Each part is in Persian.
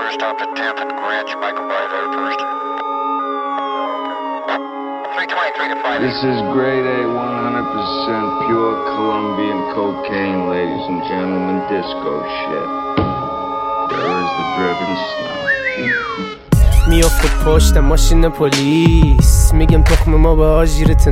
Cruise stopped at 10th and Greenwich. Michael by there first. 323 to 5. This is grade A, 100% pure Colombian cocaine, ladies and gentlemen, disco shit. There is the driven snow. میافته پشت ماشین پلیس، میگم تخم ما به آژیرت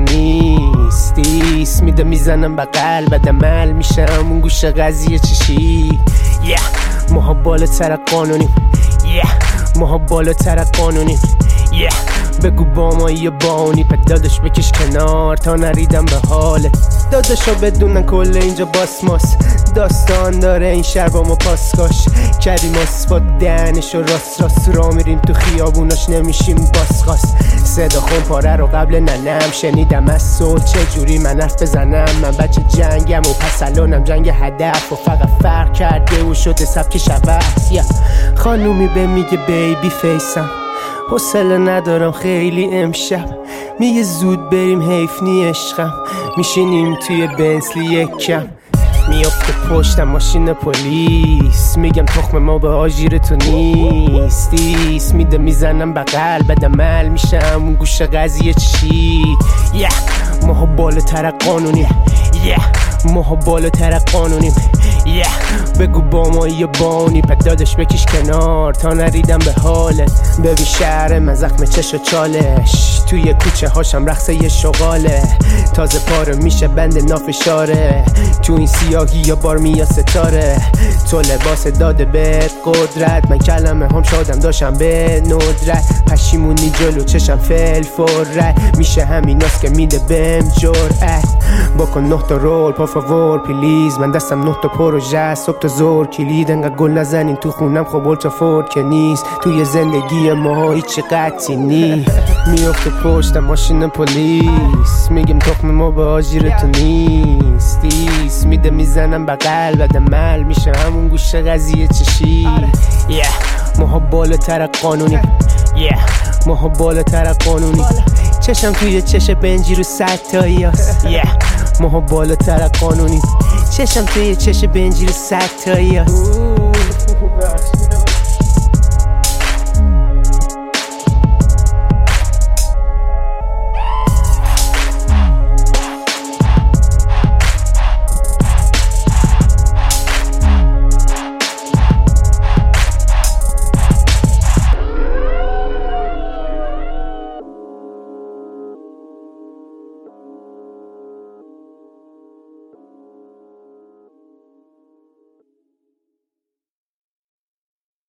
نیست. میده میزنم بغل بعد عمل میشم اون گوشه قضیه چشی. ماها بالاتر قانونیم، ماها بالاتر قانونیم. بگو با ما یا بانی داداش بکش کنار تا نریدم به حاله. داداشا بدونن کل اینجا باسماس داستان داره این شهر با ما پاسکاش کردیم آسفات دهنش و راست را میریم تو خیابوناش نمیشیم باسخاست. صدا خون پاره رو قبل ننم شنیدم از صوت چجوری من حرف بزنم. من بچه جنگم و پس الانم جنگ هدف و فقط فرق کرده و شده سبک شبست. خانومی به میگه بیبی فیسم، حوصله ندارم خیلی امشب. میگه زود بریم حیف نی عشقم، میشینیم توی بنسلی یکم. میافته پشتم ماشین پلیس، میگم تخم ما به آژیر تو نیست. میده میزنم بغل بعد عمل میشم اون گوشه قضیه چی. ماها بالاتر قانونیم، ماها بالاتر قانونیم. بگو با ما یا بانی داداش بکش کنار تا نریدم به حالت. ببین شهر من زخم چش و چالش، توی کوچه هاشم رقصه یه شغاله. تازه پاره میشه بند نافشاره، تو این سیاهی یا بار میا ستاره. تو لباس داده بهت قدرت، من کلمه هم شادم داشتم به ندرت. پشیمونی جلو چشم فل فرت، میشه همیناست که میده بهم جرأت. بکن 9 تا رول پا فاور پلیز، من دستم 9 تا پروژه صبح تا زور. کلید انقدر گل نزنین تو خونم خب اولترا فورد که نیست. توی زندگی ما هیچ قطعی نی. میافته پشتم ماشین پلیس، میگم تخم ما به آژیر تو نیست. میده میزنم بغل بعد عمل میشه همون گوشه قضیه چشی. ماها بالاتر قانونیم، ماها بالاتر قانونیم. چشم توی چش بنجی رو 100 تایی هست. ماها بالاتر قانونیم، چشم توی چش بنجی رو 100 تایی هست.